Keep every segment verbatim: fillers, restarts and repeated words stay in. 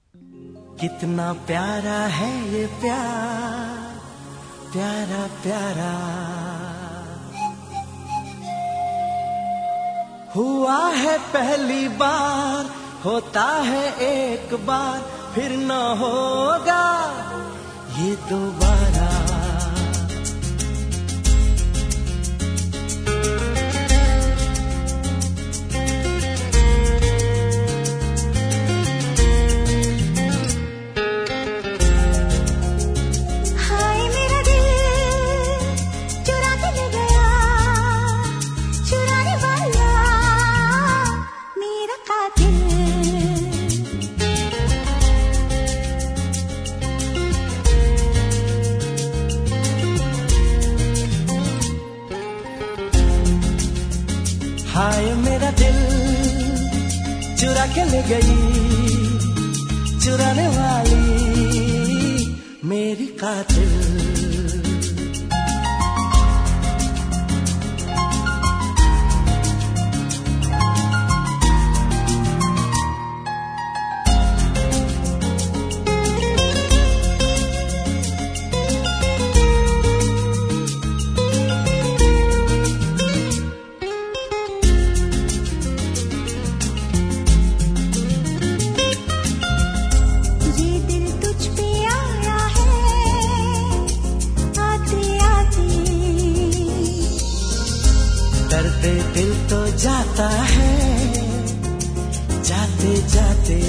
कितना प्यारा है ये प्यार, प्यारा प्यारा हुआ है पहली बार, होता है एक बार फिर न होगा ये दोबारा। हाय मेरा दिल चुरा के ले गई, चुराने वाली मेरी कातिल। दर्दे दिल तो जाता है जाते जाते,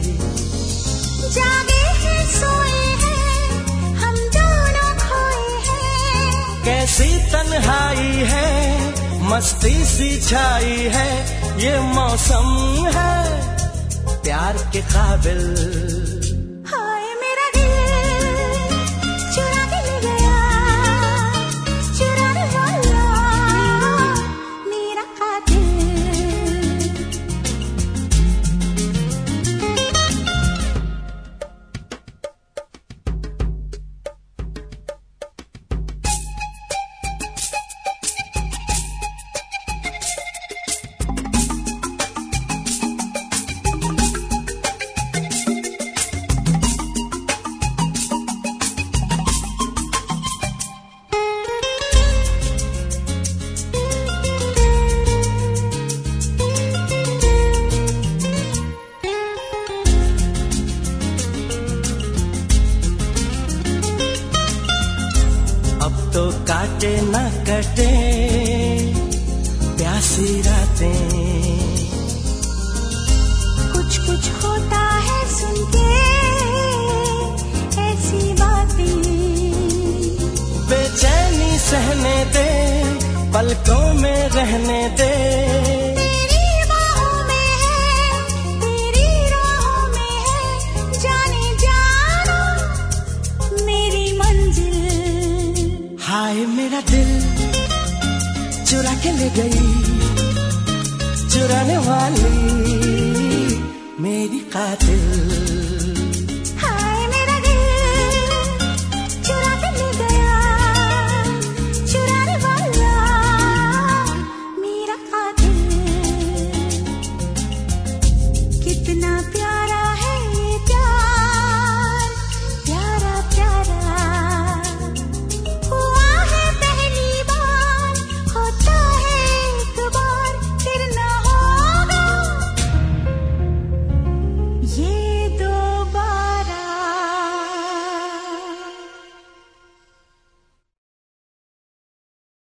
जागे हैं सोए हैं हम दोनों खोए हैं। कैसी तन्हाई है मस्ती सी छाई है, ये मौसम है प्यार के काबिल। तो काटे न कटे प्यासी रातें, कुछ कुछ होता है सुन के ऐसी बातें। बेचैनी सहने दे पलकों में रहने दे, तेरी बाहों में है तेरी राहों में है, जाने जाना मेरी मंजिल। हाय मेरा दिल चुरा के ले गई, चुराने वाली मेरी कातिल।